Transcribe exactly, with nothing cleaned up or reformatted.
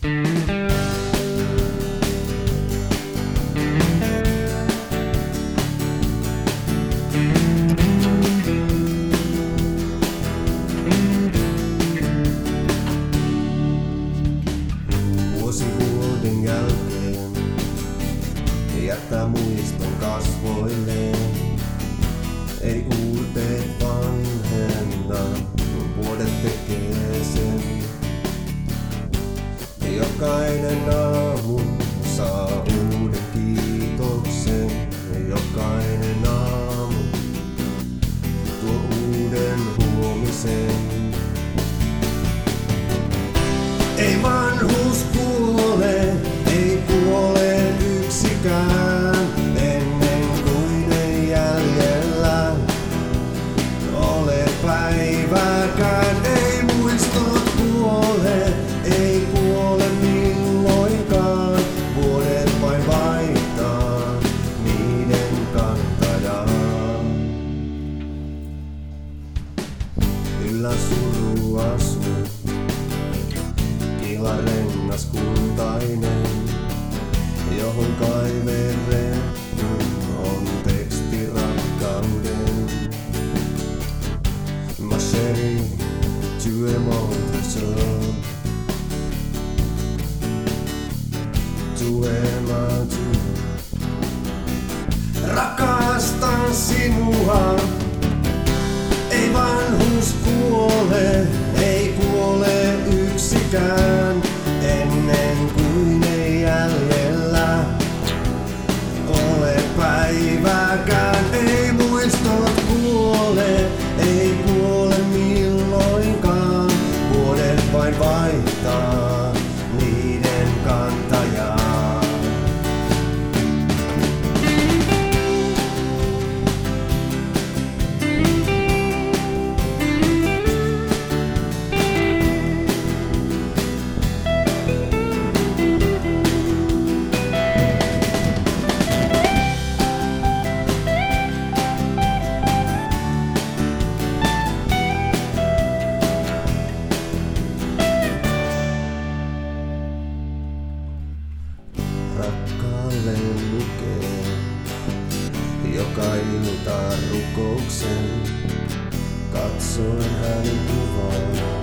Vuosi vuoden jälkeen jättää muiston kasvoilleen. Ei uurteet vanhenna, vuodet tekee sen. Jokainen aamu saa uuden kiitoksen. Jokainen aamu tuo uuden huomisen. Ei vanhuus kuole, ei kuole yksikään, ennen kuin ei jäljellä ole päivääkään. Ei muistot kuole, ei kuole milloinkaan, vuodet vain vaihtaa niiden kantajaa. Yllä suru asuu rengas kultainen, johon kaiverrettu on teksti rakkauden. Ma chérie, tu es mon trésor, tu es ma tu. Rakastan sinua, ei vanhuus kuole, ei kuole yksikään, ennen kuin ei jäljellä ole päivääkään. Ei muistot kuole, ei kuole milloinkaan, vuodet vain vaihtaa niiden kantajaa. Rakkaalle lukee joka ilta rukouksen, katsoen hänen kuvaan.